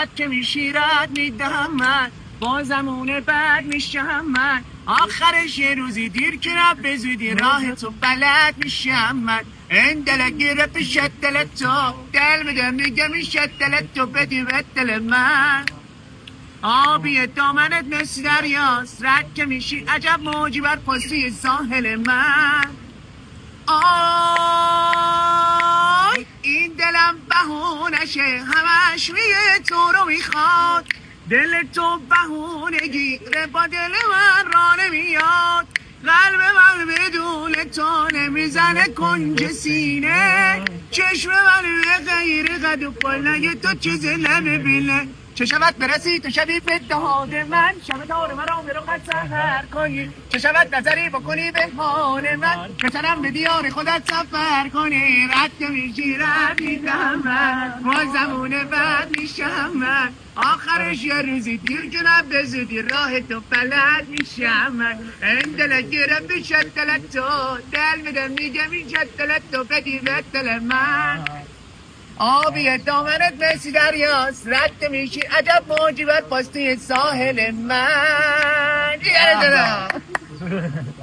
رد که میشی رد میدم من، با زمونه بعد میشم من، آخرش یه روزی دیر که رب به زودی راه تو بلد میشم من. این دل گرفت شد دل تو، دل میدم میگم این شد دل تو، بدی به دل من. آبی دامنت مثل دریاست، رد که میشی عجب موجی بر پشتی ساحل من. آی این دلم بهونشه، همش میگه تو رو میخواد، دل تو بهونه گیره با دل من را نمیاد، قلب من بدون تو نمیزنه کنج سینه، چشم من به غیر قد و پلنگ تو چیزی نمیبینه. چه شود برسی تو شبی به داد من، شب دار من را برو قد سهر کنی، چه شود نظری بکنی به حال من، بتنم به دیار خودت سفر کنی. رد که میشی رد میدم من، با زمونه بعد میشم من، آخرش یه روزی دیر که رب به زودی راه تو بلد میشم من. این دل گرفت شد دل تو، دل میدم میگم این شد دل تو، بدی به دل من. آبی دامنت مثل دریاست، رد میشی عجب موجی بر پشتی ساحل من.